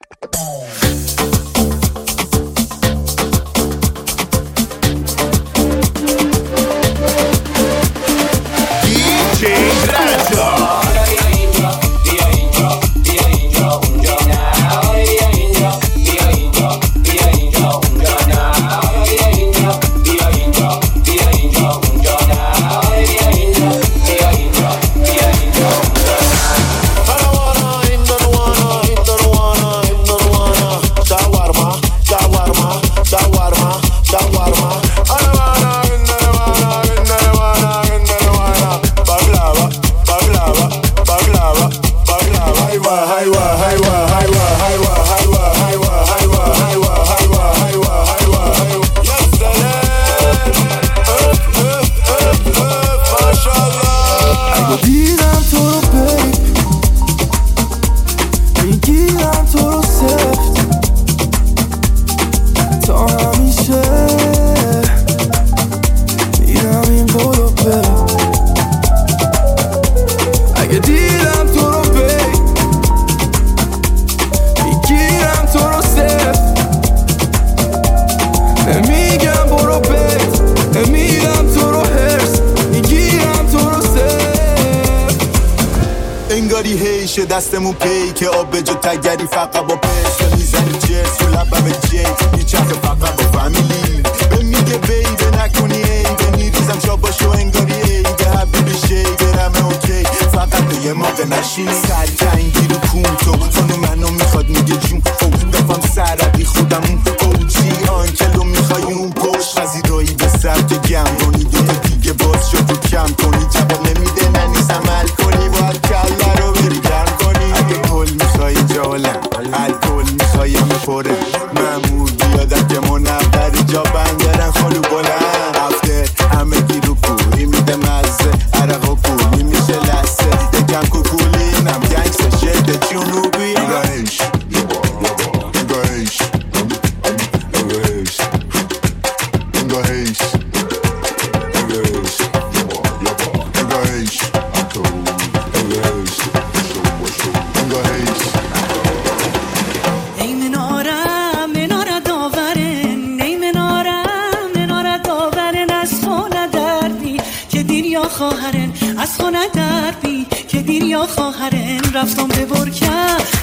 دستمون پی که آب به جو تگری فقط با پس میزنی جرس و لبم جیت میچخه فقط با فامیلی به میگه بیبه نکنی ایده میریزم شاباشو انگاری ایده حبیبی شیده رمه اوکی فقط به یه موقع نشینی سرکنگی رو کونتو خانو منو میخواد میگه جون دفعم سربی خودمون اوجی آنکلو میخوای اون پشت قضیرایی به سبت گمرونی دوتا دیگه باز شد و کم کنی جواب نمیده ننیز عمل کنی باید کله رو بری گرم کنی اگه گل میخوای جالم الکل میخوای میپره مامور بیادم که منبری جا بندرن خالو بلند افتر همه گی رو کوری میده مزه عرق و کولی میشه لسه یکم کوکولی نم گنگسه شده جنوبی انگاهش انگاهش انگاهش انگاهش خواهرن از خونه در بی که دیر یا خواهرن رفتم به برکه